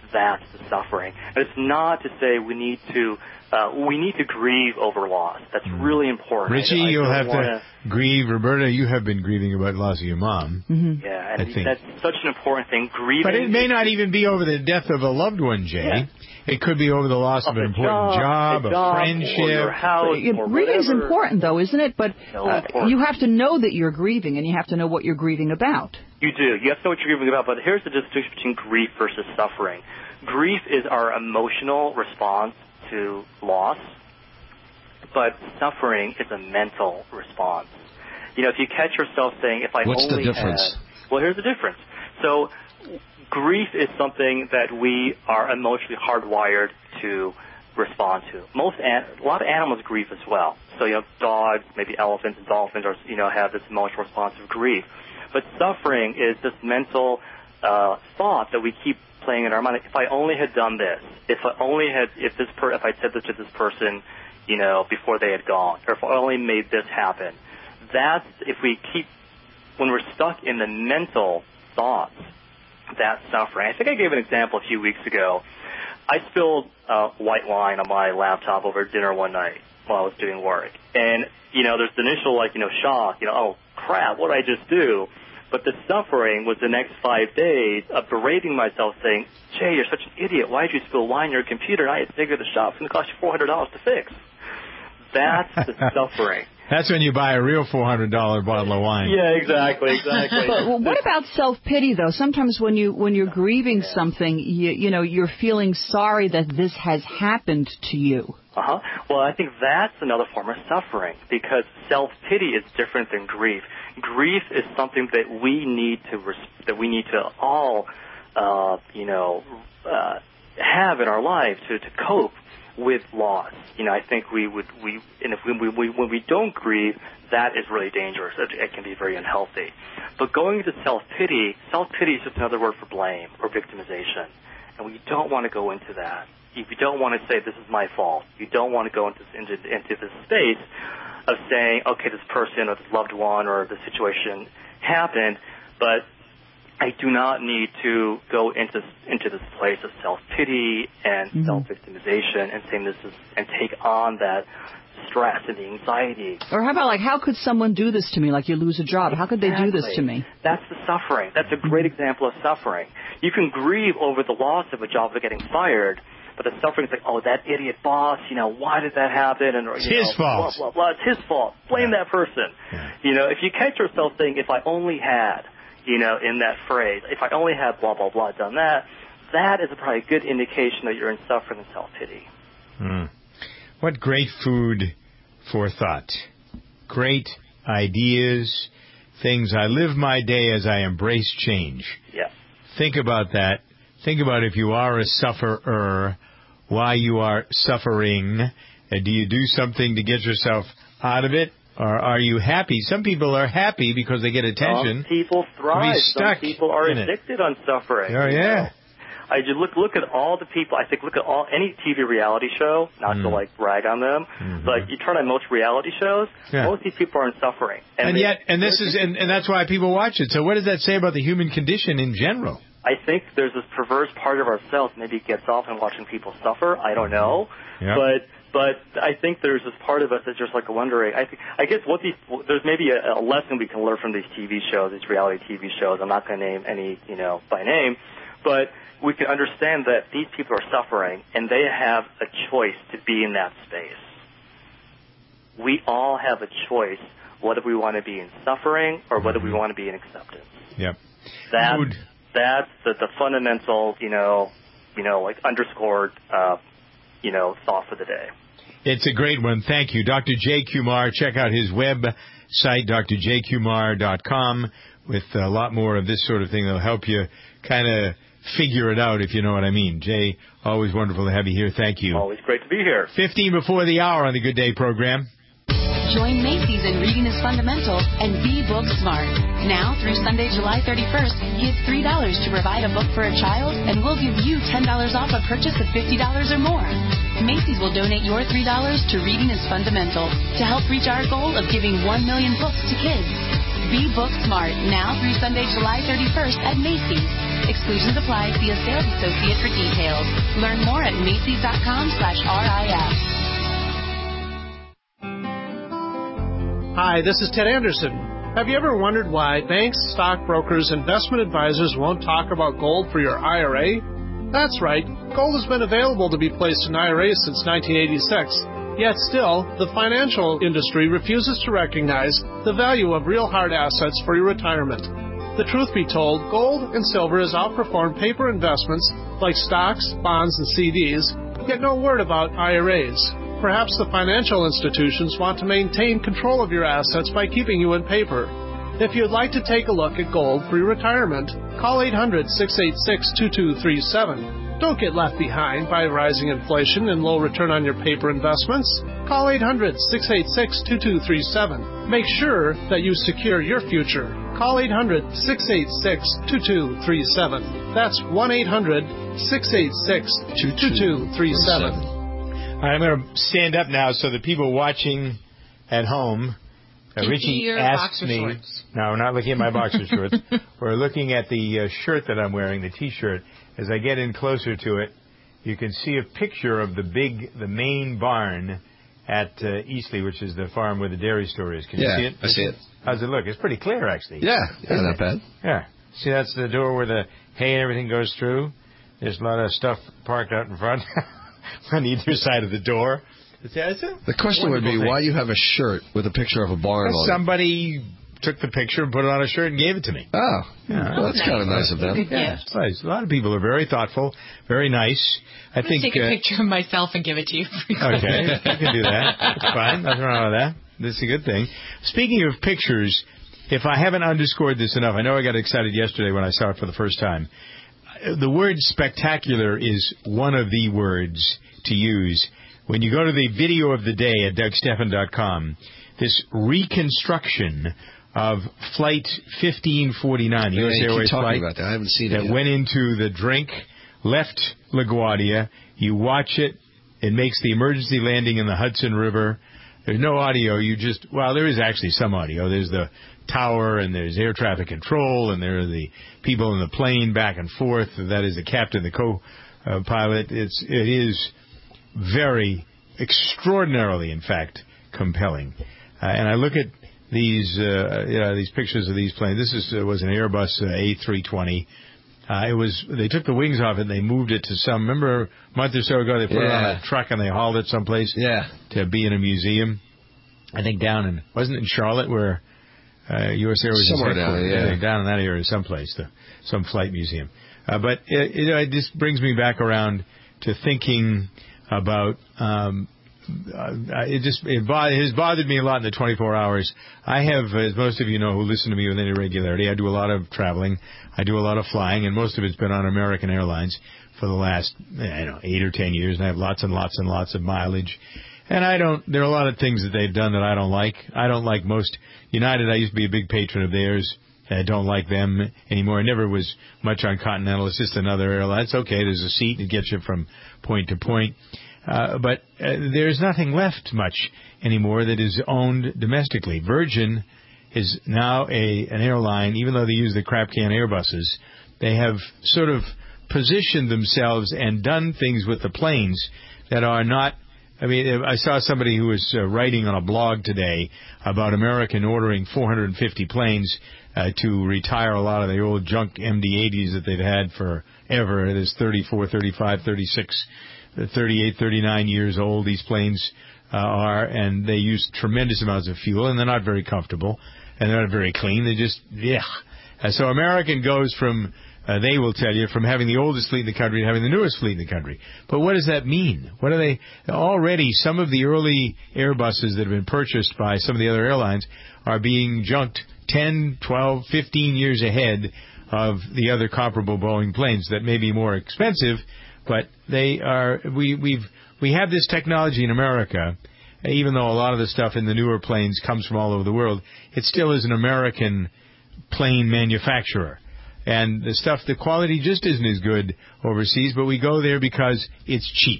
Speaker 4: that's the suffering. And it's not to say we need to uh, we need to grieve over loss. That's really important.
Speaker 1: Richie,
Speaker 4: I, I
Speaker 1: you'll have
Speaker 4: wanna,
Speaker 1: to grieve. Roberta, you have been grieving about loss of your mom.
Speaker 8: Mm-hmm.
Speaker 4: Yeah, and
Speaker 1: I think.
Speaker 4: that's such an important thing. Grieving.
Speaker 1: But it may not even be over the death of a loved one, Jay.
Speaker 4: Yeah.
Speaker 1: It could be over the loss of, of an important job,
Speaker 4: job,
Speaker 1: a,
Speaker 4: a job,
Speaker 1: friendship.
Speaker 4: or your house,
Speaker 8: It,
Speaker 4: or
Speaker 8: grieving's
Speaker 4: whatever.
Speaker 8: important, though, isn't it? But
Speaker 4: So
Speaker 8: uh,
Speaker 4: important.
Speaker 8: you have to know that you're grieving, and you have to know what you're grieving about.
Speaker 4: You do. You have to know what you're grieving about, but here's the distinction between grief versus suffering. Grief is our emotional response to loss, but suffering is a mental response. You know, if you catch yourself saying, if I
Speaker 2: What's
Speaker 4: only
Speaker 2: the difference?
Speaker 4: had... Well, here's the difference. So grief is something that we are emotionally hardwired to respond to. Most an- a lot of animals grieve as well. So, you know, dogs, maybe elephants and dolphins are, you know, have this emotional response of grief. But suffering is this mental uh, thought that we keep playing in our mind. If I only had done this, if I only had, if this, per- if I said this to this person, you know, before they had gone, or if I only made this happen. That's, if we keep, when we're stuck in the mental thoughts, that's suffering. I think I gave an example a few weeks ago. I spilled uh, white wine on my laptop over dinner one night while I was doing work. And, you know, there's the initial, like, you know, shock, you know, oh, crap, what did I just do? But the suffering was the next five days of berating myself, saying, Jay, you're such an idiot. Why did you spill wine on your computer? And I had to take it to the shop. It's going to cost you four hundred dollars to fix. That's the suffering.
Speaker 1: That's when you buy a real four hundred dollars bottle of wine.
Speaker 4: Yeah, exactly, exactly.
Speaker 8: But well, what about self-pity, though? Sometimes when you when you're grieving
Speaker 4: yeah.
Speaker 8: something, you you know, you're feeling sorry that this has happened to you.
Speaker 4: Uh-huh. Well, I think that's another form of suffering, because self-pity is different than grief. Grief is something that we need to res- that we need to all, uh, you know, uh, have in our lives to, to cope with loss. You know, I think we would we and if we, we, we when we don't grieve, that is really dangerous. It, it can be very unhealthy. But going into self-pity, self-pity is just another word for blame or victimization, and we don't want to go into that. You don't want to say this is my fault. You don't want to go into into, into this space of saying, okay, this person or this loved one or the situation happened, but I do not need to go into into this place of self-pity and mm-hmm. self-victimization and saying this is and take on that stress and the anxiety.
Speaker 8: Or how about, like, how could someone do this to me? Like, you lose a job. How could
Speaker 4: Exactly.
Speaker 8: they do this to me?
Speaker 4: That's the suffering. That's a great example of suffering. You can grieve over the loss of a job or getting fired, but the suffering is like, oh, that idiot boss, you know, why did that happen? And, or,
Speaker 1: it's
Speaker 4: you
Speaker 1: his
Speaker 4: know,
Speaker 1: fault.
Speaker 4: Blah, blah, blah. It's his fault. Blame
Speaker 1: yeah.
Speaker 4: that person.
Speaker 1: Yeah.
Speaker 4: You know, if you catch yourself saying, if I only had, you know, in that phrase, if I only had blah, blah, blah done that, that is probably a good indication that you're in suffering and self-pity.
Speaker 1: Mm. What great food for thought. Great ideas, things. I live my day as I embrace change.
Speaker 4: Yeah.
Speaker 1: Think about that. Think about if you are a sufferer, why you are suffering. Uh, do you do something to get yourself out of it? Or are you happy? Some people are happy because they get attention.
Speaker 4: Some people thrive.
Speaker 1: Stuck
Speaker 4: Some people are
Speaker 1: in
Speaker 4: addicted on suffering.
Speaker 1: Oh, yeah.
Speaker 4: Know? I just look look at all the people. I think look at all any T V reality show. Not mm. to like brag on them,
Speaker 1: mm-hmm.
Speaker 4: but you turn on most reality shows.
Speaker 1: Yeah.
Speaker 4: Most of these people are in suffering,
Speaker 1: and, and
Speaker 4: they,
Speaker 1: yet, and this is, and, and that's why people watch it. So, what does that say about the human condition in general?
Speaker 4: I think there's this perverse part of ourselves. Maybe it gets off in watching people suffer. I don't know,
Speaker 1: yep.
Speaker 4: but. But I think there's this part of us that's just like wondering. I think, I guess what these there's maybe a, a lesson we can learn from these T V shows, these reality T V shows. I'm not going to name any, you know, by name, but we can understand that these people are suffering and they have a choice to be in that space. We all have a choice whether we want to be in suffering or whether we want to be in acceptance.
Speaker 1: Yep.
Speaker 4: That
Speaker 1: Food.
Speaker 4: that's the, the fundamental, you know, you know, like underscored, uh, you know, thought for the day.
Speaker 1: It's a great one. Thank you. Doctor Jay Kumar. Check out his website, d r j kumar dot com, with a lot more of this sort of thing that'll help you kind of figure it out, if you know what I mean. Jay, always wonderful to have you here. Thank you.
Speaker 4: Always great to be here.
Speaker 1: fifteen before the hour on the Good Day program.
Speaker 5: Join Macy's in Reading is Fundamental and be book smart. Now through Sunday, July thirty-first, give three dollars to provide a book for a child, and we'll give you ten dollars off a purchase of fifty dollars or more. Macy's will donate your three dollars to Reading is Fundamental to help reach our goal of giving one million books to kids. Be book smart now through Sunday, July thirty-first at Macy's. Exclusions apply. See a sales associate for details. Learn more at Macy's.com slash RIF.
Speaker 11: Hi, this is Ted Anderson. Have you ever wondered why banks, stockbrokers, investment advisors won't talk about gold for your I R A? That's right. Gold has been available to be placed in I R As since nineteen eighty-six. Yet still, the financial industry refuses to recognize the value of real hard assets for your retirement. The truth be told, gold and silver has outperformed paper investments like stocks, bonds, and C Ds, yet no word about I R As. Perhaps the financial institutions want to maintain control of your assets by keeping you in paper. If you'd like to take a look at gold for your retirement, call eight hundred, six eight six, two two three seven. Don't get left behind by rising inflation and low return on your paper investments. Call eight hundred, six eight six, two two three seven. Make sure that you secure your future. Call eight hundred, six eight six, two two three seven. That's one eight hundred, six eight six, two two three seven.
Speaker 1: I'm going to stand up now so the people watching at home, uh,
Speaker 3: Can
Speaker 1: Richie
Speaker 3: see your
Speaker 1: asked
Speaker 3: boxer
Speaker 1: me.
Speaker 3: shorts.
Speaker 1: No, we're not looking at my boxer shorts. We're looking at the uh, shirt that I'm wearing, the T-shirt. As I get in closer to it, you can see a picture of the big, the main barn at uh, Eastleigh, which is the farm where the dairy store is. Can
Speaker 2: yeah,
Speaker 1: you see it?
Speaker 2: I see it.
Speaker 1: How's it look? It's pretty clear, actually.
Speaker 2: Yeah, yeah, not bad.
Speaker 1: Yeah. See, that's the door where the hay and everything goes through. There's a lot of stuff parked out in front on either side of the door.
Speaker 2: The question would be
Speaker 1: thing.
Speaker 2: why you have a shirt with a picture of a barn on it.
Speaker 1: Somebody took the picture and put it on a shirt and gave it to me.
Speaker 2: Oh,
Speaker 1: yeah.
Speaker 2: Well, that's nice. Kind of nice of them.
Speaker 1: Yeah, it's nice. A lot of people are very thoughtful, very nice. I
Speaker 3: I'm
Speaker 1: think
Speaker 3: take a
Speaker 1: uh,
Speaker 3: picture of myself and give it to you.
Speaker 1: Okay, you can do that. That's fine. Nothing wrong with that. That's a good thing. Speaking of pictures, if I haven't underscored this enough, I know I got excited yesterday when I saw it for the first time. The word spectacular is one of the words to use. When you go to the video of the day at Doug Stephan dot com, this reconstruction of Flight fifteen forty-nine, the
Speaker 2: yeah,
Speaker 1: U S Airways flight
Speaker 2: about that. I haven't seen
Speaker 1: that
Speaker 2: it yet.
Speaker 1: went into the drink, left LaGuardia. You watch it. It makes the emergency landing in the Hudson River. There's no audio. You just, well, there is actually some audio. There's the tower, and there's air traffic control, and there are the people in the plane back and forth. That is the captain, the co-pilot. It's, it is very, extraordinarily, in fact, compelling. Uh, and I look at these, uh, you know, these pictures of these planes. This is uh, was an Airbus uh, A three twenty. Uh, it was. They took the wings off it and they moved it to some. Remember a month or so ago they put
Speaker 2: yeah.
Speaker 1: it on a truck and they hauled it someplace.
Speaker 2: Yeah.
Speaker 1: To be in a museum. I think down in wasn't it in Charlotte where uh, U S Airways
Speaker 2: somewhere
Speaker 1: is
Speaker 2: down, yeah.
Speaker 1: yeah, down in that area someplace, the, some flight museum. Uh, but it, it, it just brings me back around to thinking about. Um, Uh, it just it, bo- it has bothered me a lot in the twenty-four hours. I have, as most of you know who listen to me with any regularity, I do a lot of traveling. I do a lot of flying, and most of it's been on American Airlines for the last I don't know eight or ten years, and I have lots and lots and lots of mileage. And I don't. There are a lot of things that they've done that I don't like. I don't like most. United, I used to be a big patron of theirs. I don't like them anymore. I never was much on Continental. It's just another airline. It's okay. There's a seat. It gets you from point to point. Uh, but uh, there's nothing left much anymore that is owned domestically. Virgin is now a an airline, even though they use the crap can Airbuses, they have sort of positioned themselves and done things with the planes that are not. I mean, I saw somebody who was uh, writing on a blog today about American ordering four hundred fifty planes uh, to retire a lot of the old junk M D eighties that they've had forever. It is thirty-four, thirty-five, thirty-six thirty-eight, thirty-nine years old these planes uh, are, and they use tremendous amounts of fuel, and they're not very comfortable, and they're not very clean. They just, yeah. And so American goes from, uh, they will tell you, from having the oldest fleet in the country to having the newest fleet in the country. But what does that mean? What are they, already some of the early Airbuses that have been purchased by some of the other airlines are being junked ten, twelve, fifteen years ahead of the other comparable Boeing planes that may be more expensive. But they are, we, we've, we have this technology in America, even though a lot of the stuff in the newer planes comes from all over the world, it still is an American plane manufacturer. And the stuff, the quality just isn't as good overseas, but we go there because it's cheap.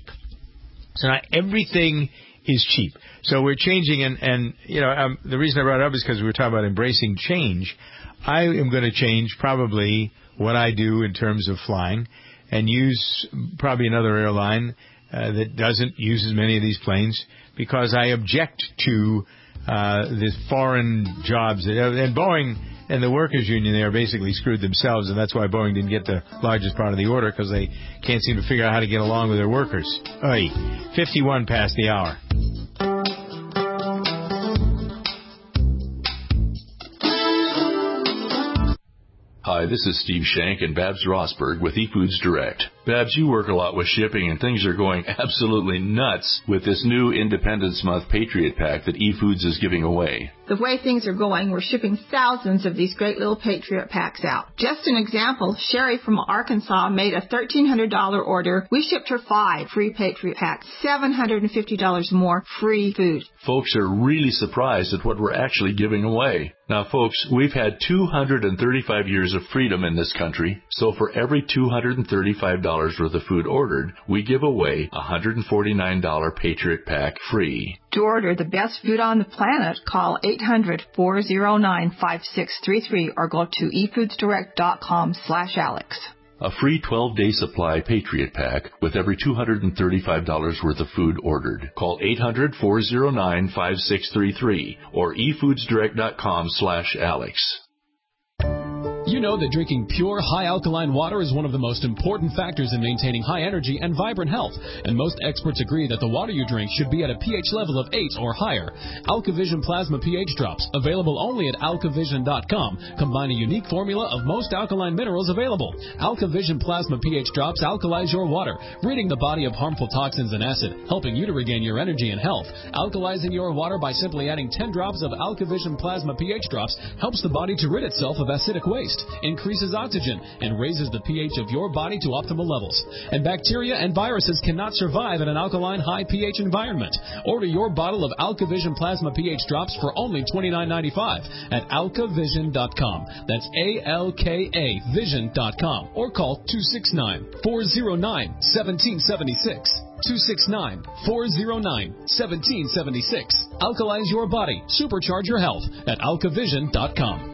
Speaker 1: So not everything is cheap. So we're changing, and, and you know, um, the reason I brought it up is because we were talking about embracing change. I am going to change probably what I do in terms of flying and use probably another airline uh, that doesn't use as many of these planes because I object to uh, this foreign jobs. And Boeing and the workers' union there basically screwed themselves, and that's why Boeing didn't get the largest part of the order, because they can't seem to figure out how to get along with their workers. Oy, fifty-one past the hour.
Speaker 6: Hi, this is Steve Shank and Babs Rosberg with eFoods Direct. Babs, you work a lot with shipping, and things are going absolutely nuts with this new Independence Month Patriot Pack that eFoods is giving away.
Speaker 22: The way things are going, we're shipping thousands of these great little Patriot Packs out. Just an example, Sherry from Arkansas made a thirteen hundred dollars order. We shipped her five free Patriot Packs, seven hundred fifty dollars more free food.
Speaker 6: Folks are really surprised at what we're actually giving away. Now, folks, we've had two hundred thirty-five years of freedom in this country, so for every two hundred thirty-five dollars worth of food ordered, we give away a one hundred forty-nine dollars Patriot Pack free.
Speaker 22: To order the best food on the planet, call eight hundred, four oh nine, five six three three or go to efoodsdirect.com slash Alex.
Speaker 6: A free twelve-day supply Patriot Pack with every two hundred thirty-five dollars worth of food ordered. Call eight hundred, four oh nine, five six three three or efoodsdirect.com slash Alex.
Speaker 12: You know that drinking pure, high-alkaline water is one of the most important factors in maintaining high energy and vibrant health, and most experts agree that the water you drink should be at a pH level of eight or higher. AlkaVision Plasma pH Drops, available only at alkavision dot com, combine a unique formula of most alkaline minerals available. AlkaVision Plasma pH Drops alkalize your water, ridding the body of harmful toxins and acid, helping you to regain your energy and health. Alkalizing your water by simply adding ten drops of AlkaVision Plasma pH Drops helps the body to rid itself of acidic waste, increases oxygen, and raises the pH of your body to optimal levels. And bacteria and viruses cannot survive in an alkaline high pH environment. Order your bottle of AlkaVision Plasma pH Drops for only twenty-nine ninety-five at alkavision dot com. That's A L K A vision dot com. Or call two six nine, four oh nine, one seven seven six. two six nine, four oh nine, one seven seven six. Alkalize your body. Supercharge your health at alkavision dot com.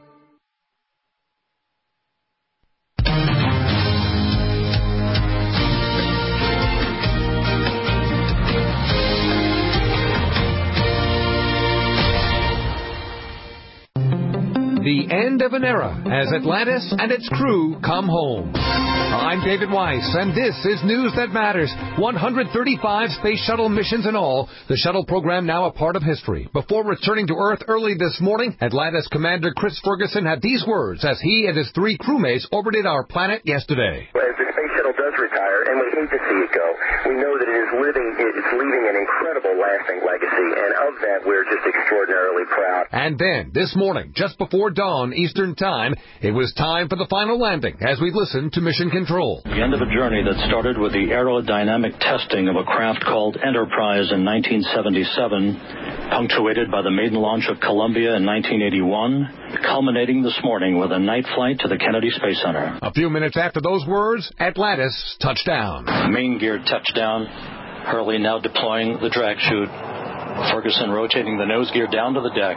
Speaker 23: The end of an era as Atlantis and its crew come home. I'm David Weiss, and this is News That Matters. one hundred thirty-five space shuttle missions in all, the shuttle program now a part of history. Before returning to Earth early this morning, Atlantis Commander Chris Ferguson had these words as he and his three crewmates orbited our planet yesterday.
Speaker 24: As the space shuttle does retire, and we hate to see it go, we know that it is living, it's leaving an incredible lasting legacy, and of that we're just extraordinarily proud.
Speaker 23: And then, this morning, just before dawn Eastern Time, it was time for the final landing as we listened to Mission Control.
Speaker 25: The end of a journey that started with the aerodynamic testing of a craft called Enterprise in nineteen seventy-seven, punctuated by the maiden launch of Columbia in nineteen eighty-one, culminating this morning with a night flight to the Kennedy Space Center.
Speaker 23: A few minutes after those words, Atlantis touched down.
Speaker 25: Main gear touchdown. Hurley now deploying the drag chute. Ferguson rotating the nose gear down to the deck.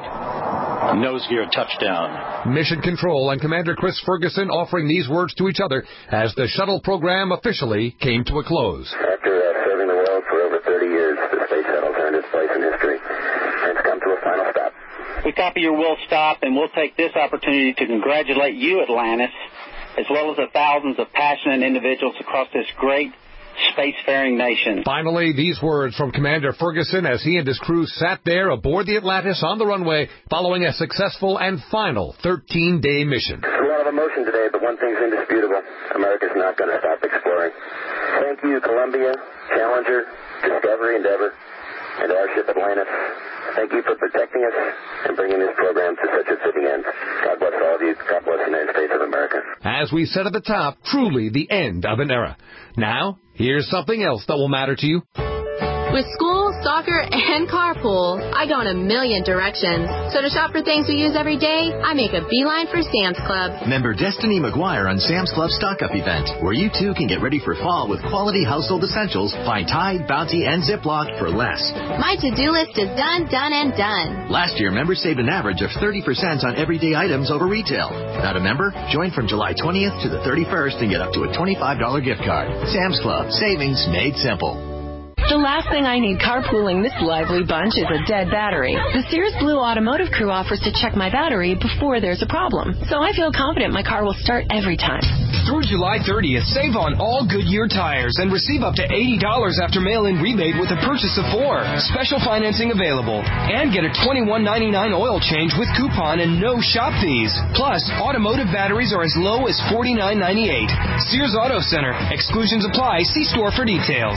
Speaker 25: Nose gear touchdown.
Speaker 23: Mission Control and Commander Chris Ferguson offering these words to each other as the shuttle program officially came to a close.
Speaker 24: After uh, serving the world for over thirty years, the space shuttle turned its place in history, and it's come to a final stop.
Speaker 26: We copy your will stop, and we'll take this opportunity to congratulate you, Atlantis, as well as the thousands of passionate individuals across this great spacefaring nation.
Speaker 23: Finally, these words from Commander Ferguson as he and his crew sat there aboard the Atlantis on the runway following a successful and final thirteen-day mission.
Speaker 24: There's a lot of emotion today, but one thing's indisputable. America's not going to stop exploring. Thank you, Columbia, Challenger, Discovery, Endeavour, and our ship Atlantis. Thank you for protecting us and bringing this program to such a fitting end. God bless all of you. God bless the United States of America.
Speaker 23: As we said at the top, truly the end of an era. Now, here's something else that will matter to you.
Speaker 27: With schools
Speaker 7: soccer, and carpool, I go in a million directions. So to shop for things we use every day, I make a beeline for Sam's Club.
Speaker 19: Member Destiny McGuire on Sam's Club stock-up event, where you too can get ready for fall with quality household essentials. Find Tide, Bounty, and Ziploc for less.
Speaker 7: My to-do list is done, done, and done.
Speaker 19: Last year, members saved an average of thirty percent on everyday items over retail. Not a member? Join from July twentieth to the thirty-first and get up to a twenty-five dollars gift card. Sam's Club. Savings made simple.
Speaker 9: The last thing I need carpooling this lively bunch is a dead battery. The Sears Blue Automotive Crew offers to check my battery before there's a problem, so I feel confident my car will start every time.
Speaker 10: Through July thirtieth, save on all Goodyear tires and receive up to eighty dollars after mail-in rebate with a purchase of four. Special financing available. And get a twenty-one ninety-nine oil change with coupon and no shop fees. Plus, automotive batteries are as low as forty-nine ninety-eight. Sears Auto Center. Exclusions apply. See store for details.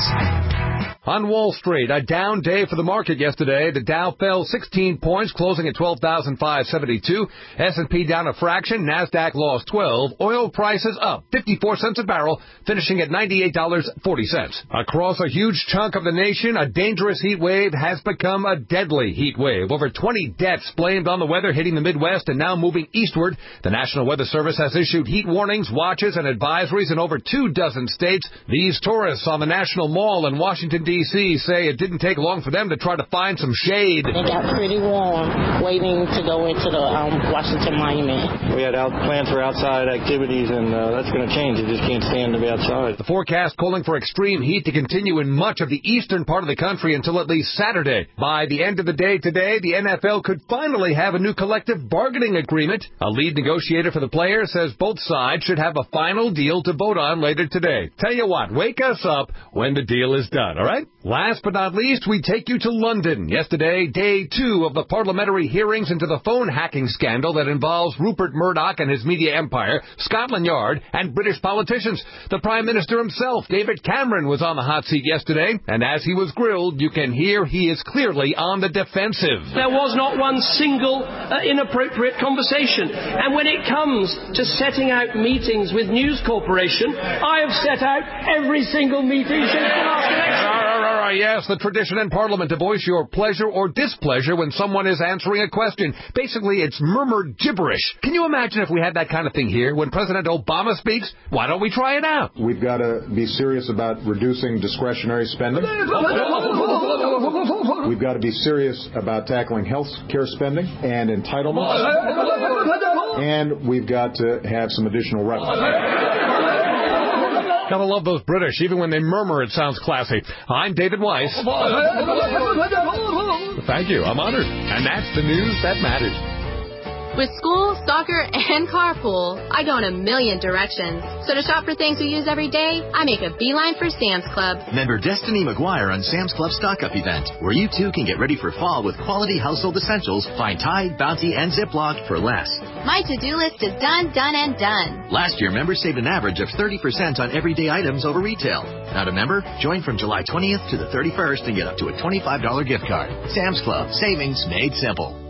Speaker 23: On Wall Street, a down day for the market yesterday. The Dow fell sixteen points, closing at twelve thousand five hundred seventy-two. S and P down a fraction. NASDAQ lost twelve. Oil prices up fifty-four cents a barrel, finishing at ninety-eight dollars and forty cents. Across a huge chunk of the nation, a dangerous heat wave has become a deadly heat wave. Over twenty deaths blamed on the weather hitting the Midwest and now moving eastward. The National Weather Service has issued heat warnings, watches, and advisories in over two dozen states. These tourists on the National Mall in Washington, D C say it didn't take long for them to try to find some shade.
Speaker 13: It got pretty warm waiting to go into the um, Washington Monument.
Speaker 14: We had out plans for outside activities, and uh, that's going to change. You just can't stand to be outside.
Speaker 23: The forecast calling for extreme heat to continue in much of the eastern part of the country until at least Saturday. By the end of the day today, the N F L could finally have a new collective bargaining agreement. A lead negotiator for the players says both sides should have a final deal to vote on later today. Tell you what, wake us up when the deal is done, all right? Last but not least, we take you to London. Yesterday, day two of the parliamentary hearings into the phone hacking scandal that involves Rupert Murdoch and his media empire, Scotland Yard, and British politicians. The Prime Minister himself, David Cameron, was on the hot seat yesterday, and as he was grilled, you can hear he is clearly on the defensive.
Speaker 15: There was not one single uh, inappropriate conversation. And when it comes to setting out meetings with News Corporation, I have set out every single meeting since the last election.
Speaker 23: Yes, the tradition in Parliament to voice your pleasure or displeasure when someone is answering a question. Basically, it's murmured gibberish. Can you imagine if we had that kind of thing here when President Obama speaks? Why don't we try it out?
Speaker 27: We've got to be serious about reducing discretionary spending. We've got to be serious about tackling health care spending and entitlements. And we've got to have some additional revenue.
Speaker 23: Gotta love those British. Even when they murmur, it sounds classy. I'm David Weiss. Thank you. I'm honored. And that's the news that matters.
Speaker 7: With school, soccer, and carpool, I go in a million directions. So to shop for things we use every day, I make a beeline for Sam's Club.
Speaker 19: Member Destiny McGuire on Sam's Club stock-up event, where you too can get ready for fall with quality household essentials. Find Tide, Bounty, and Ziploc for less.
Speaker 7: My to-do list is done, done, and done.
Speaker 19: Last year, members saved an average of thirty percent on everyday items over retail. Not a member? Join from July twentieth to the thirty-first and get up to a twenty-five dollars gift card. Sam's Club. Savings made simple.